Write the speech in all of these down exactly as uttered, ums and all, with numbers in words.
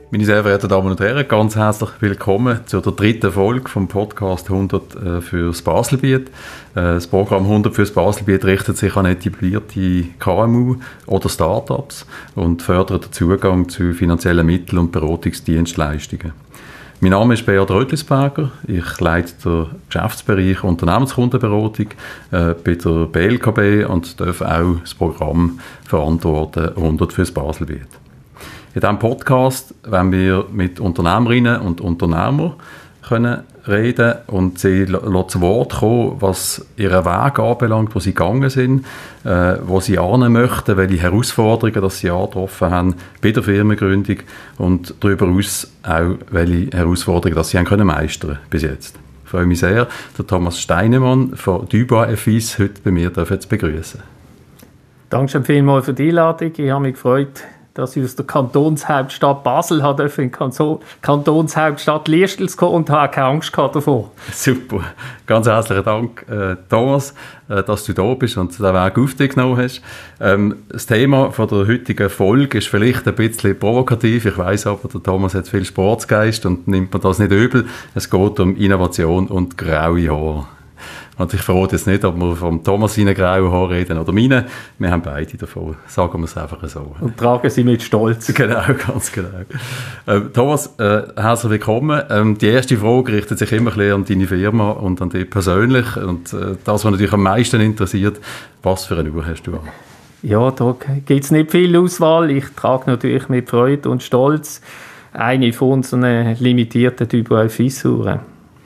Meine sehr verehrten Damen und Herren, ganz herzlich willkommen zu der dritten Folge vom Podcast hundert äh, fürs Baselbiet. Äh, das Programm hundert fürs Baselbiet richtet sich an etablierte K M U oder Start-ups und fördert den Zugang zu finanziellen Mitteln und Beratungsdienstleistungen. Mein Name ist Beat Rötlisberger, ich leite den Geschäftsbereich Unternehmenskundenberatung äh, bei der B L K B und darf auch das Programm verantworten hundert fürs Baselbiet. In diesem Podcast wollen wir mit Unternehmerinnen und Unternehmern können reden und sie zu Wort kommen, was ihren Weg anbelangt, wo sie gegangen sind, äh, wo sie annehmen möchten, welche Herausforderungen dass sie angetroffen haben bei der Firmengründung und darüber hinaus auch, welche Herausforderungen dass sie haben können meistern bis jetzt. Ich freue mich sehr, den Thomas Steinemann von Dubois F I S heute bei mir zu begrüßen. Danke schon vielmals für die Einladung. Ich habe mich gefreut, dass ich aus der Kantonshauptstadt Basel habe, in die Kantonshauptstadt Liestal kommen und habe keine Angst davor. Super. Ganz herzlichen Dank, äh, Thomas, äh, dass du da bist und den Weg auf dich genommen hast. Ähm, das Thema von der heutigen Folge ist vielleicht ein bisschen provokativ. Ich weiss aber, der Thomas hat viel Sportsgeist und nimmt man das nicht übel. Es geht um Innovation und graue Haare. Und ich verrate jetzt nicht, ob wir vom Thomas seine grauen Haare reden oder meine. Wir haben beide davon. Sagen wir es einfach so. Und tragen sie mit Stolz. Genau, ganz genau. Äh, Thomas, äh, herzlich willkommen. Ähm, die erste Frage richtet sich immer ein bisschen an deine Firma und an dich persönlich. Und äh, das, was natürlich am meisten interessiert, was für eine Uhr hast du an? Ja, da gibt es nicht viel Auswahl. Ich trage natürlich mit Freude und Stolz eine von unseren limitierten Dubois F I S-Uhren.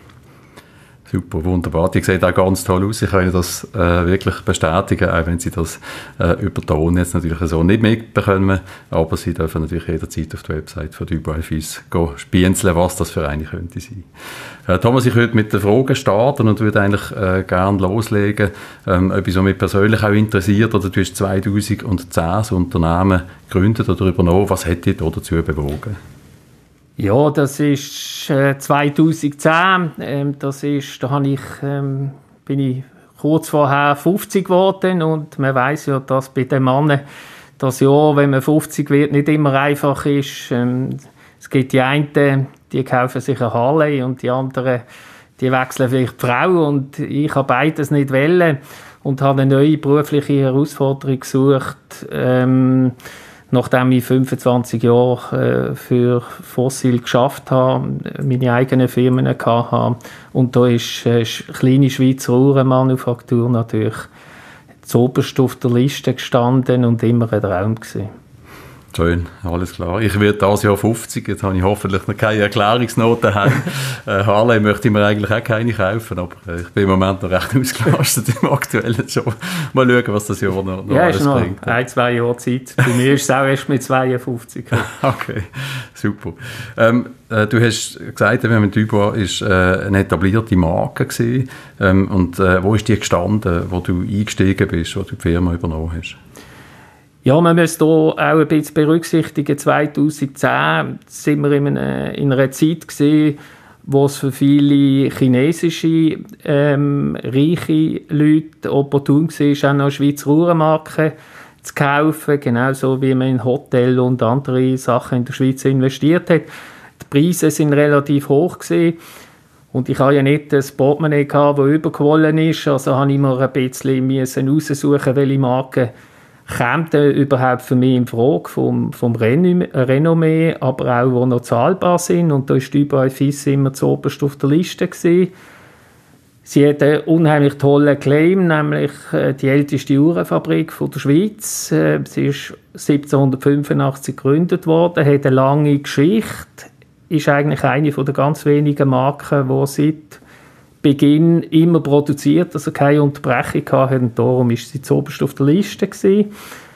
Super, wunderbar. Die sieht auch ganz toll aus. Ich kann Ihnen das äh, wirklich bestätigen, auch wenn Sie das äh, über Ton jetzt natürlich so nicht mitbekommen. Aber Sie dürfen natürlich jederzeit auf der Website von Dubois F I S spienzeln, was das für eine könnte sein. Äh, Thomas, ich würde mit der Frage starten und würde eigentlich äh, gerne loslegen, ähm, ob mich persönlich auch interessiert. Oder du hast zweitausendzehn das Unternehmen gegründet oder übernommen. Was hat dich dazu bewogen? Ja, das ist äh, zweitausendzehn. Ähm, das ist, da habe ich, ähm, bin ich kurz vorher fünfzig geworden und man weiss ja, dass bei den Männern das Jahr, wenn man fünfzig wird, nicht immer einfach ist. Ähm, es gibt die einen, die kaufen sich eine Harley und die anderen, die wechseln vielleicht die Frau und ich habe beides nicht wollen und habe eine neue berufliche Herausforderung gesucht. Ähm, Nachdem ich fünfundzwanzig Jahre äh, für Fossil geschafft habe, meine eigenen Firmen hatte. Und da ist äh, kleine Schweizer Uhrenmanufaktur natürlich zuoberst auf der Liste gestanden und immer ein Traum gewesen. Schön, alles klar. Ich werde dieses Jahr fünfzig, jetzt habe ich hoffentlich noch keine Erklärungsnoten. äh, Harley möchte ich mir eigentlich auch keine kaufen, aber äh, ich bin im Moment noch recht ausgelastet im aktuellen Job. Mal schauen, was das Jahr noch, noch ja, alles noch bringt. ein, zwei Jahre Zeit. Bei mir ist es auch erst mit zweiundfünfzig. Okay, super. Ähm, äh, du hast gesagt, wir haben Dubois ist äh, eine etablierte Marke gewesen. Ähm, und äh, wo ist die gestanden, wo du eingestiegen bist, wo du die Firma übernommen hast? Ja, man muss hier auch ein bisschen berücksichtigen. zweitausendzehn sind wir in einer, in einer Zeit gewesen, wo es für viele chinesische ähm, reiche Leute opportun war, auch noch Schweizer Uhrenmarken zu kaufen, genauso wie man in Hotel und andere Sachen in der Schweiz investiert hat. Die Preise sind relativ hoch gewesen. Und ich hatte ja nicht das Portemonnaie, das überquollen ist, also habe ich mir ein bisschen heraussuchen, welche Marken kommt überhaupt für mich in Frage vom, vom Renommee, aber auch, die noch zahlbar sind. Und da war Dubois F I S immer zuoberst auf der Liste gewesen. Sie hat einen unheimlich tollen Claim, nämlich die älteste Uhrenfabrik von der Schweiz. Sie ist siebzehnhundertfünfundachtzig gegründet worden, hat eine lange Geschichte, ist eigentlich eine der ganz wenigen Marken, die seit Beginn immer produziert, also keine Unterbrechung hatte, und darum war sie zuoberst auf der Liste gewesen.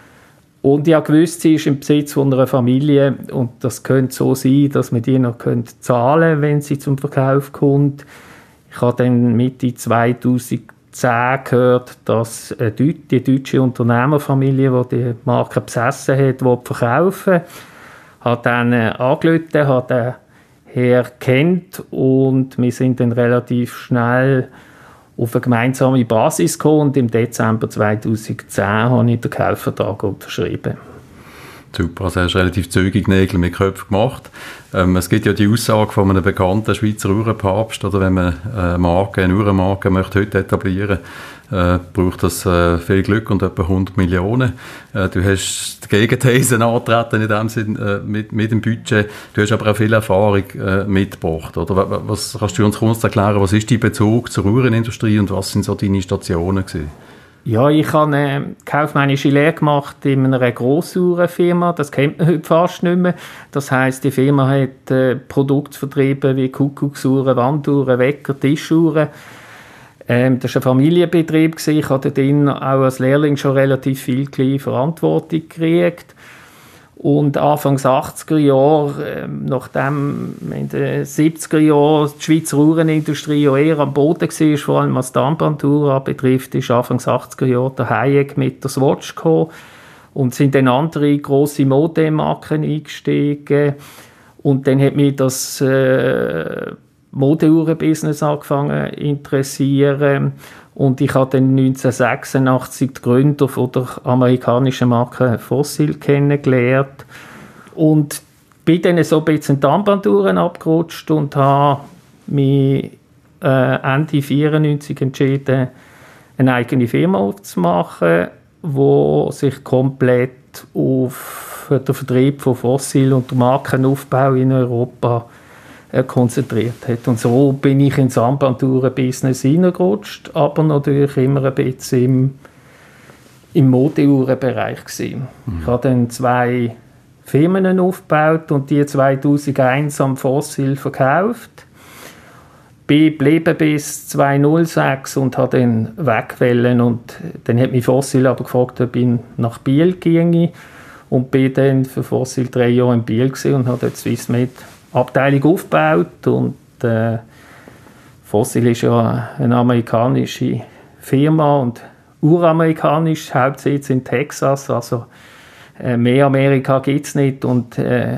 Und ich wusste, sie ist im Besitz von einer Familie und das könnte so sein, dass man die noch zahlen könnte, wenn sie zum Verkauf kommt. Ich habe dann Mitte zweitausendzehn gehört, dass die deutsche Unternehmerfamilie, die die Marke besessen hat, verkaufen will. Ich habe dann angerufen, habe den Herr kennt und wir sind dann relativ schnell auf eine gemeinsame Basis gekommen und im Dezember zweitausendzehn habe ich den Kaufvertrag unterschrieben. Super, also hast du relativ zügig Nägel mit Köpfen gemacht. Ähm, es gibt ja die Aussage von einem bekannten Schweizer Uhrenpapst, oder wenn man eine Marke, eine Uhrenmarke möchte heute etablieren, äh, braucht das äh, viel Glück und etwa hundert Millionen. Äh, du hast die Gegenthese antreten in dem Sinn äh, mit, mit dem Budget. Du hast aber auch viel Erfahrung äh, mitgebracht, oder? Was kannst du uns kurz erklären, was ist dein Bezug zur Uhrenindustrie und was sind so deine Stationen gewesen? Ja, ich habe eine kaufmännische Lehre gemacht in einer Grossuhrenfirma. Das kennt man heute fast nicht mehr. Das heisst, die Firma hat äh, Produkte vertrieben wie Kuckucksuhren, Wanduhren, Wecker, Tischuhren. Ähm, das war ein Familienbetrieb. Ich habe dort auch als Lehrling schon relativ viel Verantwortung gekriegt. Und Anfang achtziger Jahre, äh, nachdem in den siebziger Jahren die Schweizer Uhrenindustrie ja eher am Boden war, vor allem was die Armbanduhr betrifft, ist Anfang achtziger Jahre der Hayek mit der Swatch gekommen und sind dann andere grosse Modemarken eingestiegen. Und dann hat mich das äh, Modeuhren-Business angefangen zu interessieren. Und ich habe dann neunzehnhundertsechsundachtzig die Gründer von der amerikanischen Marke Fossil kennengelernt. Und bin dann so ein bisschen die Armbanduhren abgerutscht und habe mich äh, Ende vierundneunzig entschieden, eine eigene Firma aufzumachen, die sich komplett auf den Vertrieb von Fossil und den Markenaufbau in Europa konzentriert hat. Und so bin ich ins Armbanduhren-Business hineingerutscht, aber natürlich immer ein bisschen im, im Modeuhrenbereich gewesen. Mhm. Ich habe dann zwei Firmen aufgebaut und die zweitausendeins am Fossil verkauft. Bin geblieben bis zweitausendsechs und habe dann wegwählen und dann hat mich Fossil aber gefragt, ob ich nach Biel ginge und bin dann für Fossil drei Jahre in Biel gewesen und habe dort Swissmed Abteilung aufgebaut und äh, Fossil ist ja eine amerikanische Firma und uramerikanisch, Hauptsitz in Texas, also äh, mehr Amerika gibt es nicht und äh,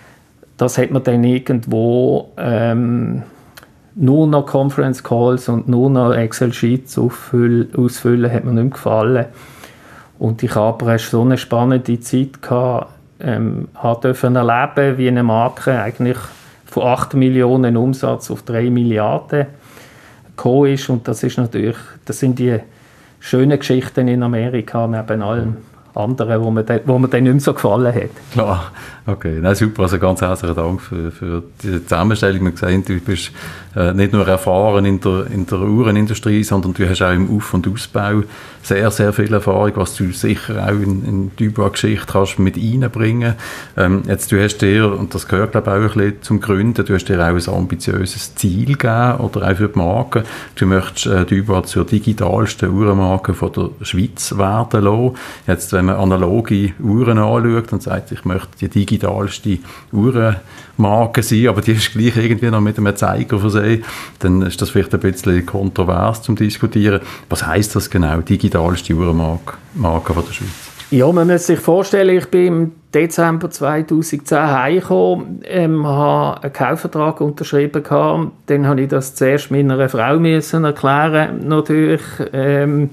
das hat man dann irgendwo ähm, nur noch Conference Calls und nur noch Excel Sheets ausfüllen, ausfüllen hat mir nicht mehr gefallen und ich habe aber so eine spannende Zeit gehabt, Ähm, durfte erleben, wie eine Marke eigentlich von acht Millionen Umsatz auf drei Milliarden gekommen ist. Und das ist natürlich, das sind die schönen Geschichten in Amerika neben allem anderen, wo mir, de, wo mir dann nicht mehr so gefallen hat. Klar, okay. Nein, super. Also ganz herzlichen Dank für, für diese Zusammenstellung. Wir sehen, du bist äh, nicht nur erfahren in der, in der Uhrenindustrie, sondern du hast auch im Auf- und Ausbau sehr, sehr viel Erfahrung, was du sicher auch in, in die Über-Geschichte kannst mit reinbringen. Ähm, jetzt, du hast dir, und das gehört glaube ich auch ein bisschen zum Gründen, du hast dir auch ein ambitiöses Ziel gegeben, oder auch für die Marke. Du möchtest äh, die Über zur digitalsten Uhrenmarke von der Schweiz werden lassen. Jetzt, wenn man analoge Uhren anschaut und sagt, ich möchte die digitalste Uhrenmarke sein, aber die ist gleich irgendwie noch mit einem Zeiger versehen, dann ist das vielleicht ein bisschen kontrovers zum Diskutieren. Was heisst das genau, digitalste Uhrenmarke Marke von der Schweiz? Ja, man muss sich vorstellen, ich bin im Dezember zweitausendzehn heimgekommen, ähm, habe einen Kaufvertrag unterschrieben gehabt, dann habe ich das zuerst meiner Frau müssen erklären, natürlich. Ähm,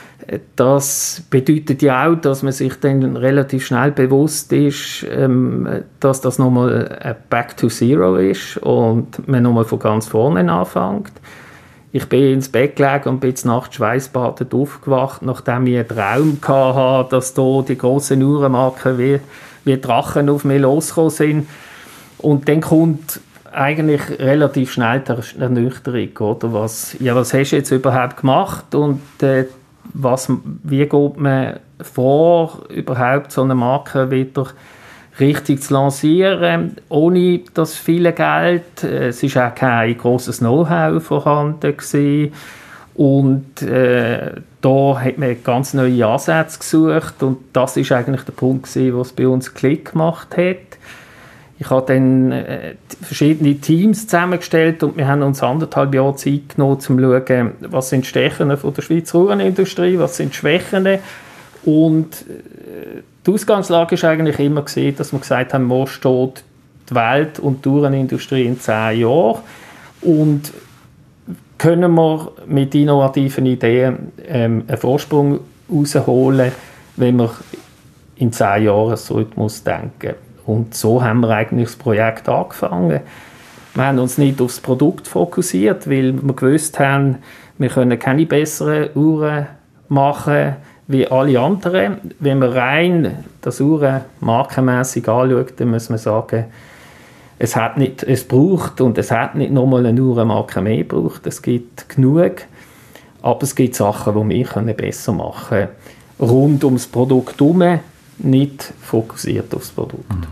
Das bedeutet ja auch, dass man sich dann relativ schnell bewusst ist, ähm, dass das nochmal ein Back to Zero ist und man nochmal von ganz vorne anfängt. Ich bin ins Bett gelegen und bin nachts schweißbadend aufgewacht, nachdem ich einen Traum hatte, dass da die grossen Uhrenmarken wie, wie Drachen auf mich losgekommen sind. Und dann kommt eigentlich relativ schnell die Ernüchterung, oder? Was, ja, was hast du jetzt überhaupt gemacht? Und äh, Was, wie geht man vor, überhaupt so eine Marke wieder richtig zu lancieren, ohne das viele Geld. Es war auch kein grosses Know-how vorhanden gewesen. Und äh, da hat man ganz neue Ansätze gesucht und das ist eigentlich der Punkt gewesen, was bei uns Klick gemacht hat. Ich habe dann äh, verschiedene Teams zusammengestellt und wir haben uns anderthalb Jahre Zeit genommen, um zu schauen, was sind die Stärken von der Schweizer Uhrenindustrie, was sind die Schwächen. Und äh, die Ausgangslage war eigentlich immer gewesen, dass wir gesagt haben, wo steht die Welt und die Uhrenindustrie in zehn Jahren und können wir mit innovativen Ideen ähm, einen Vorsprung rausholen, wenn wir in zehn Jahresrhythmus denken. Und so haben wir eigentlich das Projekt angefangen. Wir haben uns nicht aufs Produkt fokussiert, weil wir gewusst haben, wir können keine besseren Uhren machen wie alle anderen. Wenn man rein das Uhren markenmässig anschaut, dann muss man sagen, es, hat nicht, es braucht und es hat nicht nochmal eine Uhrenmarke mehr gebraucht. Es gibt genug, aber es gibt Sachen, die wir können besser machen können. Rund ums Produkt herum, nicht fokussiert aufs Produkt. Mhm.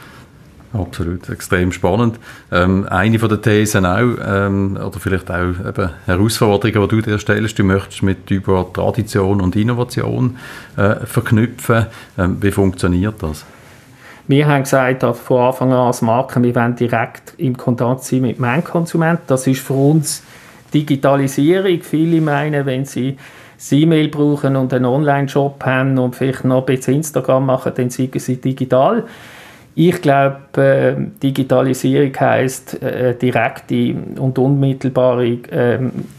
Absolut, extrem spannend. Ähm, eine von den Thesen auch, ähm, oder vielleicht auch eben Herausforderungen, die du dir stellst, du möchtest mit über Tradition und Innovation äh, verknüpfen. Ähm, wie funktioniert das? Wir haben gesagt, von Anfang an als Marke, wir wollen direkt im Kontakt sein mit dem Endkonsumenten. Das ist für uns Digitalisierung. Viele meinen, wenn sie das E-Mail brauchen und einen Online-Shop haben und vielleicht noch ein bisschen Instagram machen, dann sind sie digital. Ich glaube, äh, Digitalisierung heisst äh, direkte und unmittelbare äh,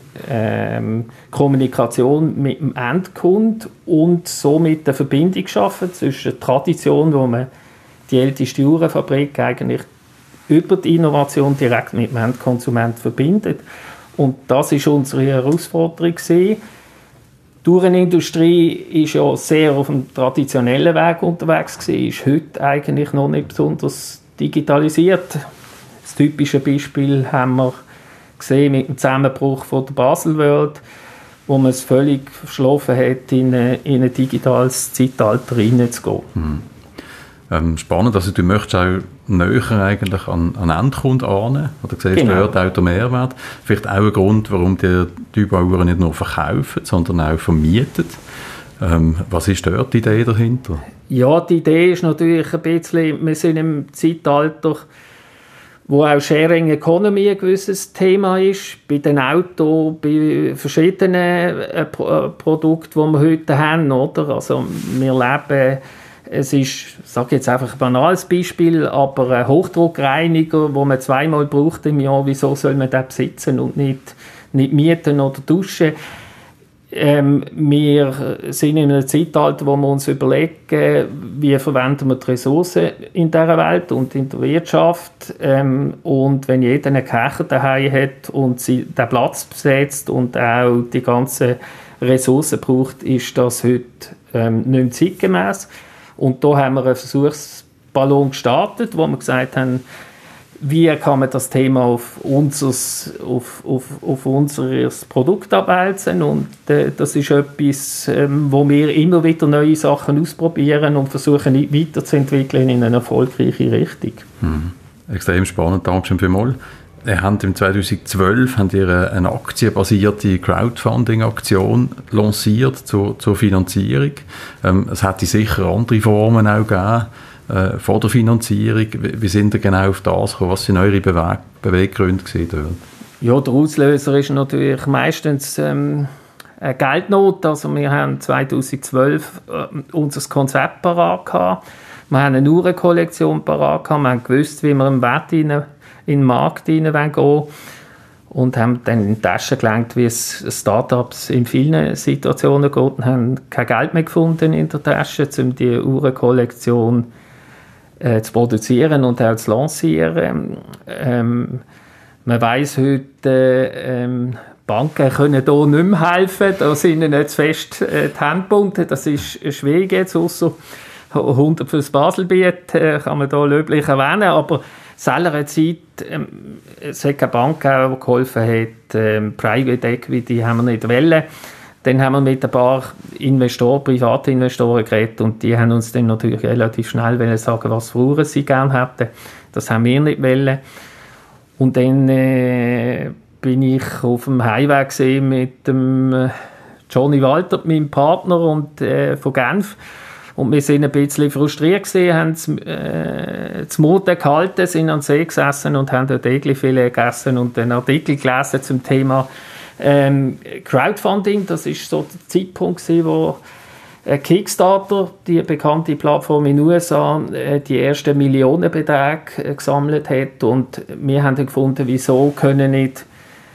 äh, Kommunikation mit dem Endkunden und somit eine Verbindung schaffen zwischen der Tradition, wo man die älteste Uhrenfabrik eigentlich über die Innovation direkt mit dem Endkonsument verbindet. Und das ist unsere Herausforderung gewesen. Die Uhrenindustrie ist ja sehr auf dem traditionellen Weg unterwegs gewesen, ist heute eigentlich noch nicht besonders digitalisiert. Das typische Beispiel haben wir gesehen mit dem Zusammenbruch von der Basel World, wo man es völlig verschlafen hat, in, eine, in ein digitales Zeitalter hineinzugehen. Mhm. Ähm, spannend, also du möchtest auch näher eigentlich an, an Endkunden an, oder siehst genau. Dort auch den Mehrwert. Vielleicht auch ein Grund, warum die Uhren nicht nur verkaufen, sondern auch vermieten. Ähm, was ist dort die Idee dahinter? Ja, die Idee ist natürlich ein bisschen, wir sind im Zeitalter, wo auch Sharing Economy ein gewisses Thema ist. Bei den Autos, bei verschiedenen äh, Pro- Produkten, die wir heute haben. Oder? Also wir leben... Es ist, ich sage jetzt einfach ein banales Beispiel, aber ein Hochdruckreiniger, den man zweimal braucht im Jahr, wieso soll man den besitzen und nicht, nicht mieten oder duschen? Ähm, wir sind in einem Zeitalter, wo wir uns überlegen, wie verwenden wir die Ressourcen in dieser Welt und in der Wirtschaft. Ähm, und wenn jeder einen Kercher daheim hat und sie den Platz besetzt und auch die ganzen Ressourcen braucht, ist das heute ähm, nicht mehr zeitgemäss. Und da haben wir einen Versuchsballon gestartet, wo wir gesagt haben, wie kann man das Thema auf unser, auf, auf, auf unser Produkt abwälzen. Und äh, das ist etwas, ähm, wo wir immer wieder neue Sachen ausprobieren und versuchen weiterzuentwickeln in eine erfolgreiche Richtung. Hm. Extrem spannend, danke schön vielmals. Ihr habt im zweitausendzwölf habt ihr eine aktienbasierte Crowdfunding-Aktion lanciert zur, zur Finanzierung. Ähm, es hätte sicher andere Formen auch gegeben äh, vor der Finanzierung. Wie, wie sind ihr genau auf das gekommen? Was waren eure Bewe- Beweggründe gewesen? Ja, der Auslöser ist natürlich meistens ähm, eine Geldnot. Also wir haben zweitausendzwölf äh, unser Konzept parat gehabt. Wir haben eine Uhrenkollektion parat gehabt. Wir haben gewusst, wie wir im Wert hinein in den Markt hineingehen und haben dann in die Tasche gelenkt, wie es Startups in vielen Situationen geht und haben kein Geld mehr gefunden in der Tasche, um die Uhrenkollektion äh, zu produzieren und auch zu lancieren. Ähm, man weiss heute, ähm, Banken können hier nicht mehr helfen, da sind ihnen nicht zu fest äh, die Hände gebunden, das ist schwierig jetzt, ausser hundert fürs Baselbiet, äh, kann man da löblich erwähnen, aber selber Zeit, ähm, es hat keine Bank gegeben, die geholfen hat, ähm, Private Equity haben wir nicht wollen. Dann haben wir mit ein paar Investoren, Privatinvestoren geredet und die haben uns dann natürlich relativ schnell sagen, was für Uhren sie gerne hätten. Das haben wir nicht wollen. Und dann äh, bin ich auf dem Highway gesehen mit dem äh, Johnny Walter, meinem Partner und, äh, von Genf. Und wir sind ein bisschen frustriert gewesen, haben das, äh, das Mute gehalten, sind an den See gesessen und haben dort Eglifilet gegessen und einen Artikel gelesen zum Thema ähm, Crowdfunding. Das war so der Zeitpunkt gewesen, wo äh, Kickstarter, die bekannte Plattform in den U S A, äh, die ersten Millionenbeträge äh, gesammelt hat. Und wir haben dann gefunden, wieso können nicht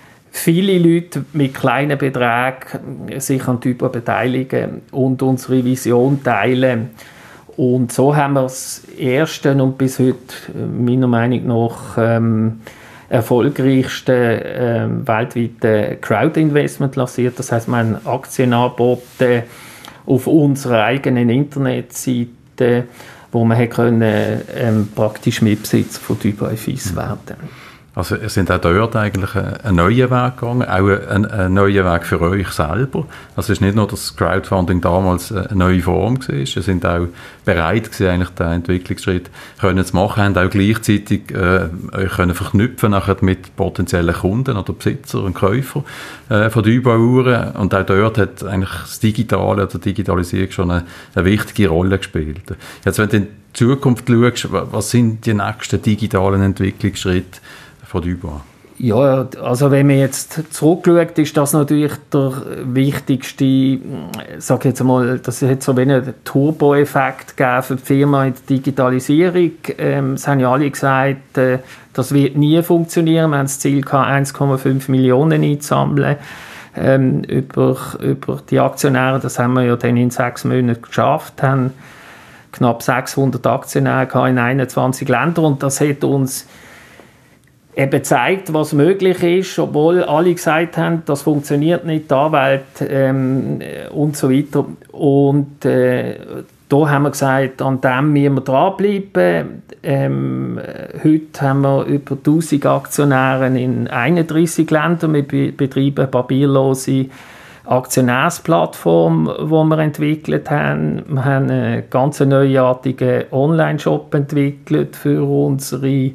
viele Leute mit kleinen Beträgen sich an Typen beteiligen und unsere Vision teilen. Und so haben wir das erste und bis heute meiner Meinung nach ähm, erfolgreichste ähm, weltweite Crowd-Investment lanciert. Das heisst, wir haben Aktien angeboten auf unserer eigenen Internetseite, wo man können, ähm, praktisch Mitbesitzer von Dubai Fils werden. Also ihr sind auch dort eigentlich einen neuen Weg gegangen, auch einen, einen neuen Weg für euch selber. Also es ist nicht nur, dass Crowdfunding damals eine neue Form war, ihr sind auch bereit gewesen, eigentlich den Entwicklungsschritt können zu machen, haben auch gleichzeitig äh, euch können verknüpfen nachher mit potenziellen Kunden oder Besitzer und Käufer äh, von Dubai-Uhren. Und auch dort hat eigentlich das Digitale oder die Digitalisierung schon eine, eine wichtige Rolle gespielt. Jetzt, wenn du in die Zukunft schaust, was sind die nächsten digitalen Entwicklungsschritte von Dubai? Ja, also wenn man jetzt zurückschaut, ist das natürlich der wichtigste, sag jetzt mal, das hat so einen Turbo-Effekt gegeben für die Firma in der Digitalisierung. Ähm, es haben ja alle gesagt, äh, das wird nie funktionieren. Wir haben das Ziel gehabt, eins Komma fünf Millionen einzusammeln ähm, über, über die Aktionäre. Das haben wir ja dann in sechs Monaten geschafft, haben knapp sechshundert Aktionäre gehabt in einundzwanzig Ländern und das hat uns eben zeigt, was möglich ist, obwohl alle gesagt haben, das funktioniert nicht, die Anwälte ähm, und so weiter. Und äh, da haben wir gesagt, an dem müssen wir dranbleiben. Ähm, heute haben wir über tausend Aktionäre in einunddreissig Ländern. Wir betreiben eine papierlose Aktionärsplattform, die wir entwickelt haben. Wir haben einen ganz neuartigen Online-Shop entwickelt für unsere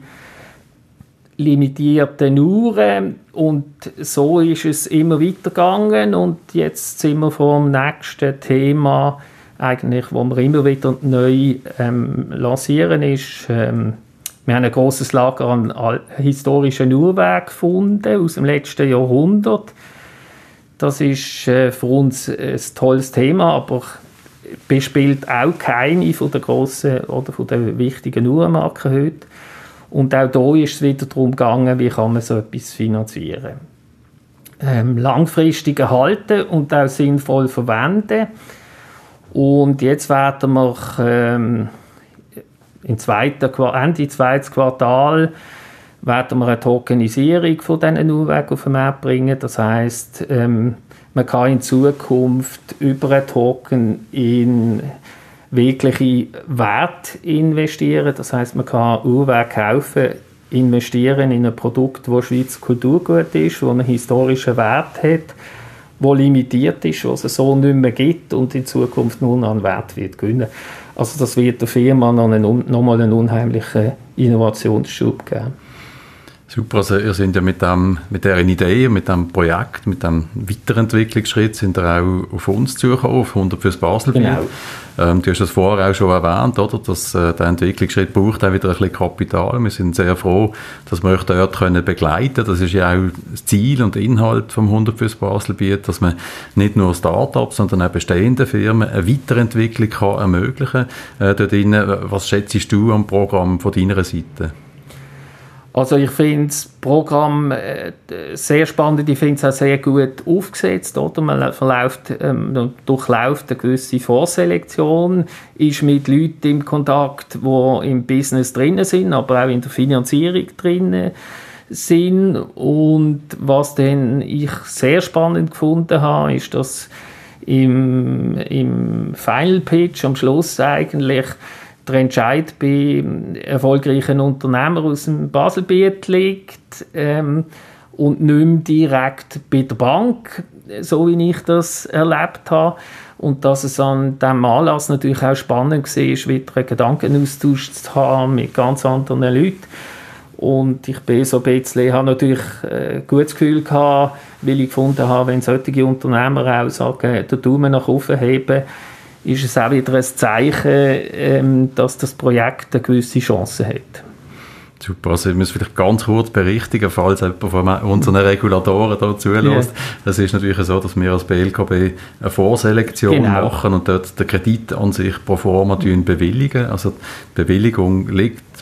limitierten Uhren und so ist es immer weitergegangen und jetzt sind wir vor dem nächsten Thema, eigentlich, wo wir immer wieder neu ähm, lancieren, ist, ähm, wir haben ein grosses Lager an historischen Uhrwerken gefunden aus dem letzten Jahrhundert. Das ist äh, für uns ein tolles Thema, aber bespielt auch keine von den grossen oder von den wichtigen Uhrenmarken heute. Und auch hier ist es wieder darum gegangen, wie kann man so etwas finanzieren. Ähm, langfristig erhalten und auch sinnvoll verwenden. Und jetzt werden wir ähm, im zweiten, Ende zweites Quartal werden wir eine Tokenisierung von diesen Uhrwerken auf den Markt bringen. Das heisst, ähm, man kann in Zukunft über einen Token in wirkliche Wert investieren. Das heisst, man kann Uhrwerke kaufen, investieren in ein Produkt, das Schweizer Kulturgut ist, das einen historischen Wert hat, das limitiert ist, was es so nicht mehr gibt und in Zukunft nur noch einen Wert wird gewinnen. Also das wird der Firma noch einen, nochmal einen unheimlichen Innovationsschub geben. Super, also ihr seid ja mit, dem, mit dieser Idee, mit diesem Projekt, mit diesem Weiterentwicklungsschritt sind ihr auch auf uns zugekommen, auf hundert fürs Baselbiet. Genau. Ähm, du hast das vorher auch schon erwähnt, oder? Dass äh, der Entwicklungsschritt braucht auch wieder ein bisschen Kapital. Wir sind sehr froh, dass wir euch dort können begleiten können. Das ist ja auch das Ziel und Inhalt vom hundert fürs Baselbiet, dass man nicht nur Start-ups, sondern auch bestehende Firmen eine Weiterentwicklung kann ermöglichen kann. Äh, dort drinnen, was schätzt du am Programm von deiner Seite? Also ich finde das Programm äh, sehr spannend, ich finde es auch sehr gut aufgesetzt. Oder? Man verläuft, ähm, durchläuft eine gewisse Vorselektion, ist mit Leuten im Kontakt, die im Business drin sind, aber auch in der Finanzierung drin sind. Und was dann ich sehr spannend gefunden habe, ist, dass im, im Final Pitch am Schluss eigentlich der Entscheid bei erfolgreichen Unternehmern aus dem Baselbiet liegt ähm, und nicht mehr direkt bei der Bank, so wie ich das erlebt habe. Und dass es an diesem Anlass natürlich auch spannend war, wieder einen Gedankenaustausch zu haben mit ganz anderen Leuten. Und ich bin so ein bisschen, habe natürlich ein gutes Gefühl gehabt, weil ich gefunden habe, wenn solche Unternehmer auch sagen, den Daumen nach oben heben, ist es auch wieder ein Zeichen, ähm, dass das Projekt eine gewisse Chance hat. Super, also ich muss vielleicht ganz kurz berichtigen, falls jemand von unseren Regulatoren da zulässt. Yeah. Es ist natürlich so, dass wir als B L K B eine Vorselektion genau. machen und dort den Kredit an sich pro forma bewilligen. Also die Bewilligung liegt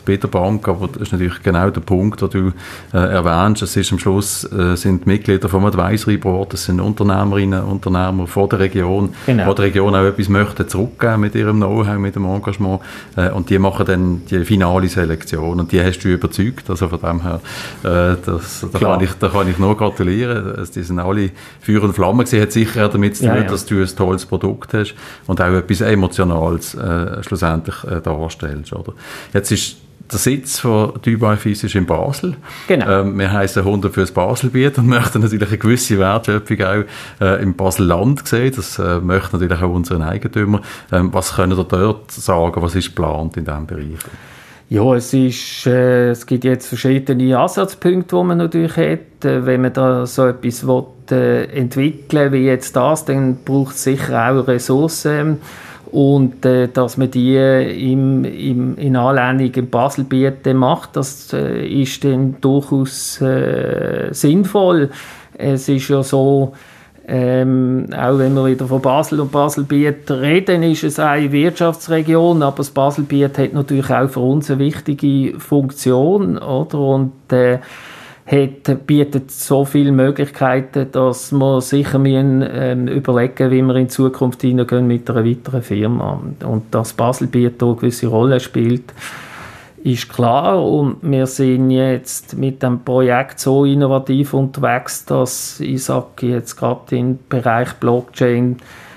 gemacht bei der Bank, aber das ist natürlich genau der Punkt, den du äh, erwähnst. Es ist am Schluss äh, sind Mitglieder vom Advisory Board, das sind Unternehmerinnen, Unternehmer von der Region, genau. die der Region auch etwas möchten zurückgeben mit ihrem Know-how, mit dem Engagement äh, und die machen dann die finale Selektion und die hast du überzeugt, also von dem her, äh, das, da, kann ich, da kann ich nur gratulieren, also die sind alle Feuer und Flamme gewesen, hat sicher auch damit zu tun, ja, ja. dass du ein tolles Produkt hast und auch etwas Emotionales äh, schlussendlich äh, darstellst, oder? Jetzt ist der Sitz von Dubai Fils ist in Basel. Genau. Ähm, wir heissen Hundert fürs Baselbiet und möchten natürlich eine gewisse Wertschöpfung auch äh, im Basel-Land sehen. Das äh, möchten natürlich auch unsere Eigentümer. Ähm, was können ihr dort sagen? Was ist geplant in diesem Bereich? Ja, es, ist, äh, es gibt jetzt verschiedene Ansatzpunkte, die man natürlich hat. Äh, wenn man da so etwas will, äh, entwickeln wie jetzt das, dann braucht es sicher auch Ressourcen. Und äh, dass man die im, im, in Anlehnung im Baselbiet macht, das äh, ist dann durchaus äh, sinnvoll. Es ist ja so, ähm, auch wenn wir wieder von Basel und Baselbiet reden, ist es eine Wirtschaftsregion, aber das Baselbiet hat natürlich auch für uns eine wichtige Funktion, oder? Und äh, hat, bietet so viele Möglichkeiten, dass wir sicher müssen, ähm, überlegen, wie wir in Zukunft hineingehen mit einer weiteren Firma. Und dass Baselbiet hier eine gewisse Rolle spielt, ist klar. Und wir sind jetzt mit dem Projekt so innovativ unterwegs, dass ich sage jetzt gerade im Bereich Blockchain,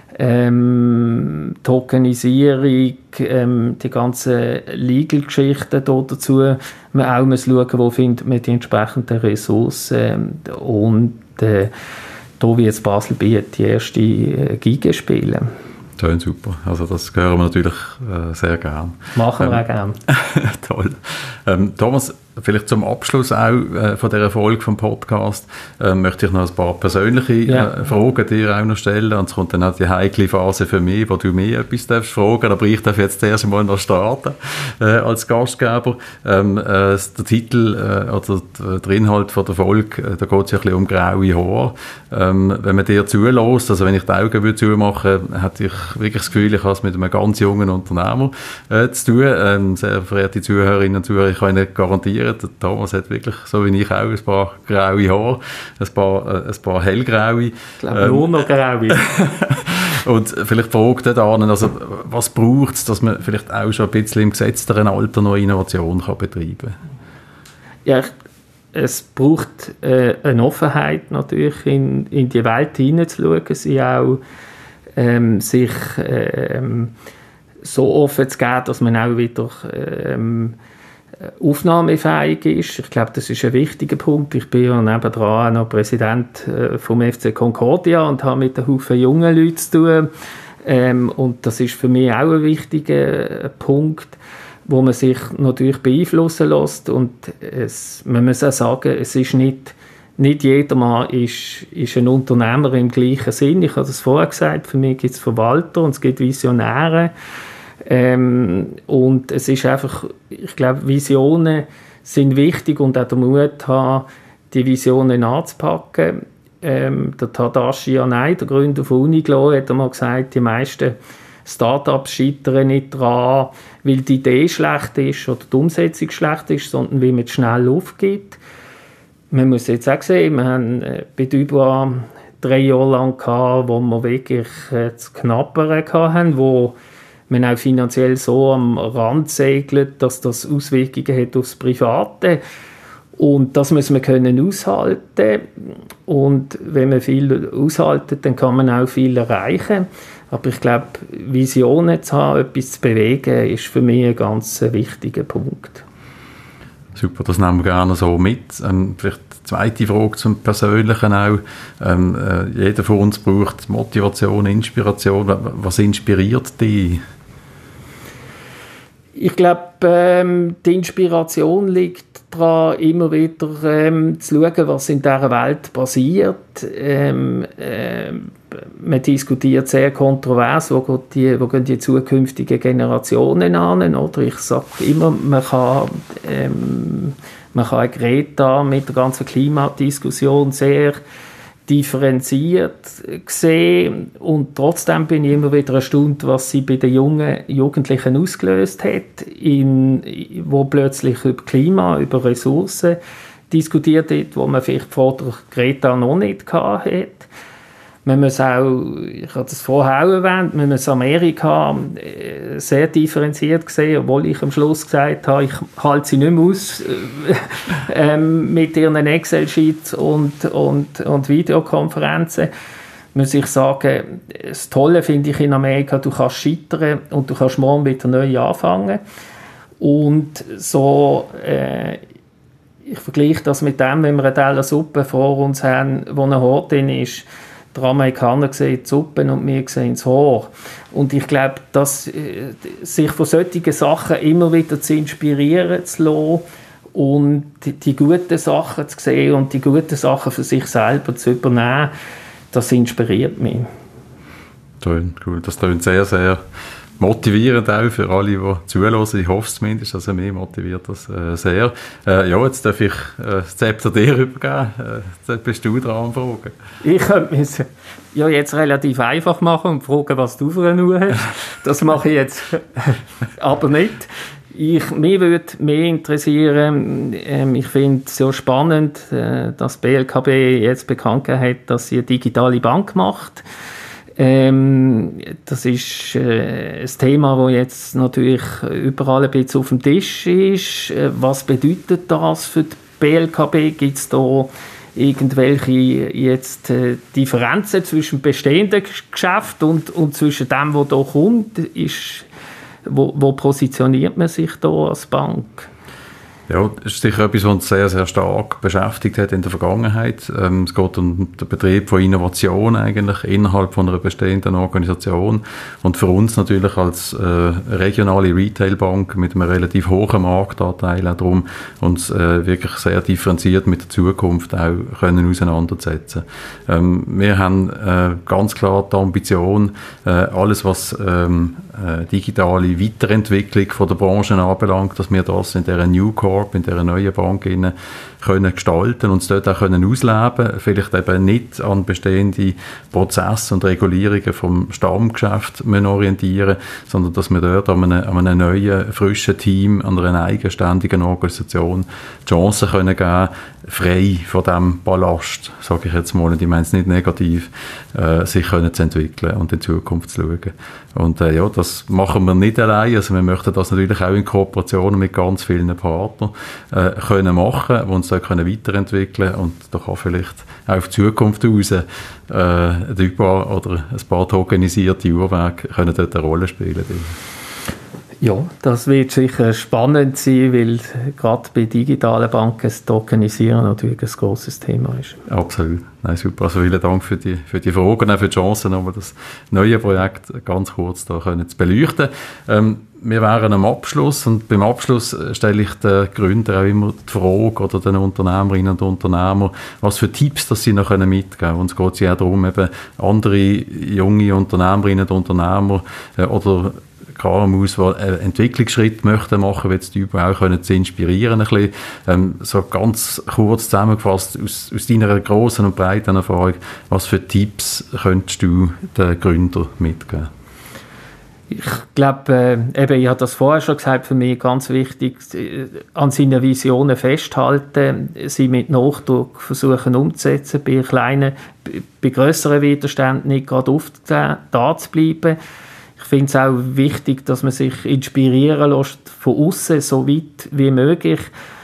ähm, Tokenisierung, ähm, die ganzen Legal-Geschichten dazu, man auch muss schauen, wo findet man die entsprechenden Ressourcen und äh, da wird jetzt Baselbiet die erste äh, Giga spielen. Schön, super. Also das hören wir natürlich äh, sehr gern. Machen wir ähm, auch gern. Toll. Ähm, Thomas, vielleicht zum Abschluss auch äh, von dieser Folge vom Podcast äh, möchte ich noch ein paar persönliche ja. äh, Fragen dir auch noch stellen. Und es kommt dann auch die heikle Phase für mich, wo du mir etwas darfst fragen. Aber ich darf jetzt zuerst einmal noch starten äh, als Gastgeber. Ähm, äh, der Titel äh, oder der Inhalt von der Folge, äh, da geht es ja ein bisschen um graue Haare. Ähm, wenn man dir zulässt, also wenn ich die Augen würde zumachen, hätte ich wirklich das Gefühl, ich habe es mit einem ganz jungen Unternehmer äh, zu tun. Ähm, sehr verehrte Zuhörerinnen und Zuhörer, ich kann Ihnen garantieren, der Thomas hat wirklich, so wie ich auch, ein paar graue Haare, ein paar, äh, ein paar hellgraue. Ich glaube, ähm, nur noch graue. Und vielleicht fragt er dann, also, was braucht es, dass man vielleicht auch schon ein bisschen im gesetzteren Alter noch Innovation kann betreiben kann? Ja, es braucht äh, eine Offenheit natürlich, in, in die Welt hineinzuschauen, sie auch ähm, sich ähm, so offen zu geben, dass man auch wieder ähm, aufnahmefähig ist. Ich glaube, das ist ein wichtiger Punkt. Ich bin ja nebendran noch Präsident äh, vom F C Concordia und habe mit einem Haufen jungen Leuten zu tun. Ähm, und das ist für mich auch ein wichtiger äh, Punkt, wo man sich natürlich beeinflussen lässt. Und es, man muss auch sagen, es ist nicht, nicht jedermann ist, ist ein Unternehmer im gleichen Sinn. Ich habe das vorher gesagt, für mich gibt es Verwalter und es gibt Visionäre. Ähm, und es ist einfach, ich glaube, Visionen sind wichtig und auch der Mut haben, die Visionen anzupacken. Ähm, der Tadashi Yanai, der Gründer von Uniqlo, hat einmal gesagt, die meisten Start-ups scheitern nicht daran, weil die Idee schlecht ist oder die Umsetzung schlecht ist, sondern weil man schnell aufgibt. Man muss jetzt auch sehen, wir haben bei Dubois drei Jahre lang gehabt, wo wir wirklich das Knappere hatten, wo man auch finanziell so am Rand segelt, dass das Auswirkungen hat aufs Private. Und das muss man können aushalten. Und wenn man viel aushaltet, dann kann man auch viel erreichen. Aber ich glaube, Visionen zu haben, etwas zu bewegen, ist für mich ein ganz wichtiger Punkt. Super, das nehmen wir gerne so mit. Ähm, vielleicht die zweite Frage zum Persönlichen auch. Ähm, äh, jeder von uns braucht Motivation, Inspiration. Was inspiriert dich? Ich glaube, ähm, die Inspiration liegt daran, immer wieder ähm, zu schauen, was in dieser Welt passiert. Ähm, ähm, man diskutiert sehr kontrovers, wo, geht die, wo gehen die zukünftigen Generationen an. Oder? Ich sage immer, man kann, ähm, man kann Greta mit der ganzen Klimadiskussion sehr differenziert gesehen und trotzdem bin ich immer wieder erstaunt, was sie bei den jungen Jugendlichen ausgelöst hat, in, wo plötzlich über Klima, über Ressourcen diskutiert wird, wo man vielleicht vor der Greta noch nicht hatte. Man muss auch, ich habe das vorher auch erwähnt, man muss Amerika sehr differenziert sehen, obwohl ich am Schluss gesagt habe, ich halte sie nicht mehr aus äh, mit ihren Excel-Sheets und, und, und Videokonferenzen. Muss ich sagen, das Tolle finde ich in Amerika, du kannst scheitern und du kannst morgen wieder neu anfangen. Und so, äh, ich vergleiche das mit dem, wenn wir eine Teller Suppe vor uns haben, wo ein Hort drin ist. Der Amerikaner sehen die Suppe und wir sehen das Haar. Und ich glaube, dass äh, sich von solchen Sachen immer wieder zu inspirieren zu lassen und die, die guten Sachen zu sehen und die guten Sachen für sich selber zu übernehmen, das inspiriert mich. Toll, cool. Das klingt sehr, sehr motivierend auch für alle, die zuhören. Ich hoffe es zumindest, also mich motiviert das äh, sehr. Äh, ja, jetzt darf ich äh, das Zepter dir übergeben. Äh, jetzt bist du dran am Fragen. Ich könnte es ja jetzt relativ einfach machen und fragen, was du für eine Uhr hast. Das mache ich jetzt aber nicht. Ich, mich würde mehr interessieren, ähm, ich finde es sehr spannend, äh, dass B L K B jetzt bekannt hat, dass sie eine digitale Bank macht. Ähm, das ist äh, ein Thema, das jetzt natürlich überall ein bisschen auf dem Tisch ist. Äh, was bedeutet das für die B L K B? Gibt es da irgendwelche jetzt, äh, Differenzen zwischen bestehenden Geschäften und, und zwischen dem, was da kommt? Ist, wo, wo positioniert man sich da als Bank? Ja, das ist sicher etwas, was uns sehr, sehr stark beschäftigt hat in der Vergangenheit. Ähm, es geht um den Betrieb von Innovation eigentlich innerhalb von einer bestehenden Organisation. Und für uns natürlich als äh, regionale Retailbank mit einem relativ hohen Marktanteil auch darum, uns äh, wirklich sehr differenziert mit der Zukunft auch können auseinandersetzen. Ähm, wir haben äh, ganz klar die Ambition, äh, alles was ähm, äh, digitale Weiterentwicklung von der Branche anbelangt, dass wir das in dieser New Core in dieser neuen Bank können gestalten und es dort auch können ausleben, vielleicht eben nicht an bestehende Prozesse und Regulierungen vom Stammgeschäft orientieren, sondern dass wir dort an einem, an einem neuen, frischen Team, an einer eigenständigen Organisation die Chance können geben, frei von diesem Ballast, sage ich jetzt mal, und ich meine es nicht negativ, äh, sich können zu entwickeln und in die Zukunft zu schauen. Und äh, ja, das machen wir nicht allein, also wir möchten das natürlich auch in Kooperation mit ganz vielen Partnern äh, können machen, die uns da können weiterentwickeln und da kann vielleicht auch auf die Zukunft raus äh, ein paar oder ein paar tokenisierte Uhrwerke können dort eine Rolle spielen. Ja, das wird sicher spannend sein, weil gerade bei digitalen Banken das Tokenisieren natürlich ein grosses Thema ist. Absolut. Nein, super. Also vielen Dank für die, für die Fragen, auch für die Chancen, um das neue Projekt ganz kurz da können zu beleuchten. Ähm, wir wären am Abschluss und beim Abschluss stelle ich den Gründern auch immer die Frage oder den Unternehmerinnen und Unternehmern, was für Tipps dass sie noch mitgeben können. Und es geht ja auch darum, eben andere junge Unternehmerinnen und Unternehmer äh, oder K M Us, die einen Entwicklungsschritt möchten machen, wie die Typen auch können, zu inspirieren. Ein bisschen. Ähm, so ganz kurz zusammengefasst, aus, aus deiner grossen und breiten Erfahrung, was für Tipps könntest du den Gründern mitgeben? Ich glaube, äh, eben, ich habe das vorher schon gesagt, für mich ganz wichtig, äh, an seinen Visionen festhalten, sie mit Nachdruck versuchen umzusetzen, bei kleinen, bei, bei grösseren Widerständen nicht gerade oft da zu bleiben. Ich finde es auch wichtig, dass man sich inspirieren lässt von außen, so weit wie möglich.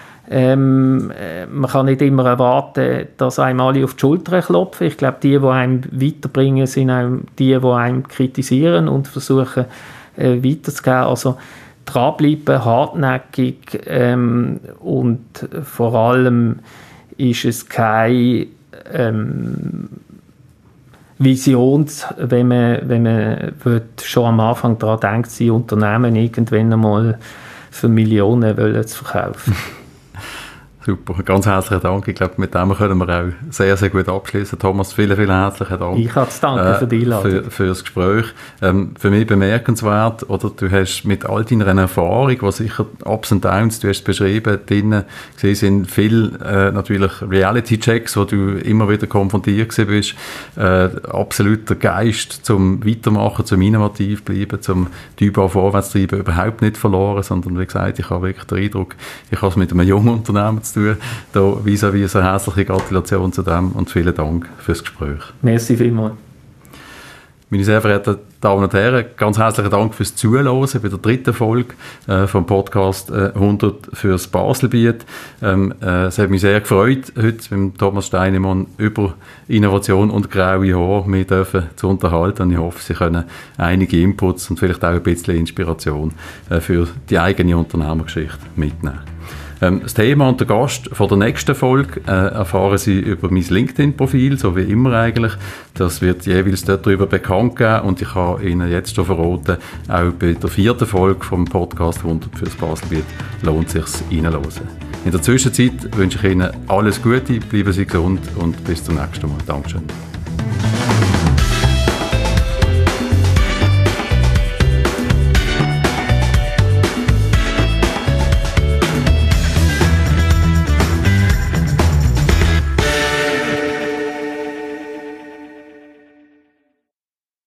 Ähm, äh, man kann nicht immer erwarten, dass einem alle auf die Schulter klopfen. Ich glaube, die, die einem weiterbringen, sind auch die, die einem kritisieren und versuchen äh, weiterzugeben. Also dranbleiben, hartnäckig ähm, und vor allem ist es kein ähm, Vision, wenn man, wenn man schon am Anfang daran denkt, sie Unternehmen irgendwann einmal für Millionen wollen zu verkaufen. Super, ganz herzlichen Dank. Ich glaube, mit dem können wir auch sehr, sehr gut abschließen. Thomas, vielen, vielen herzlichen Dank. Ich habe zu danken äh, für die Einladung. Für, für das Gespräch. Ähm, für mich bemerkenswert, oder du hast mit all deiner Erfahrung, die sicher Ups und Downs, du hast es beschrieben, drinnen gesehen sind viele äh, natürlich Reality-Checks, wo du immer wieder konfrontiert bist. Äh, absoluter Geist zum Weitermachen, zum innovativ bleiben, zum Typ vorwärts treiben, überhaupt nicht verloren, sondern wie gesagt, ich habe wirklich den Eindruck, ich habe es mit einem jungen Unternehmen zu tun. Da vis-à-vis eine herzliche Gratulation zu dem und vielen Dank fürs Gespräch. Merci vielmals. Meine sehr verehrten Damen und Herren, ganz herzlichen Dank fürs Zuhören bei der dritten Folge äh, vom Podcast äh, hundert fürs Baselbiet. Ähm, äh, es hat mich sehr gefreut, heute mit Thomas Steinemann über Innovation und graue Haare mit dürfen zu unterhalten. Und ich hoffe, Sie können einige Inputs und vielleicht auch ein bisschen Inspiration äh, für die eigene Unternehmergeschichte mitnehmen. Das Thema und der Gast von der nächsten Folge äh, erfahren Sie über mein LinkedIn-Profil, so wie immer eigentlich. Das wird jeweils dort darüber bekannt geben und ich kann Ihnen jetzt schon verraten, auch bei der vierten Folge vom Podcast hundert fürs Baselbiet lohnt es sich reinzuhören. In der Zwischenzeit wünsche ich Ihnen alles Gute, bleiben Sie gesund und bis zum nächsten Mal. Dankeschön.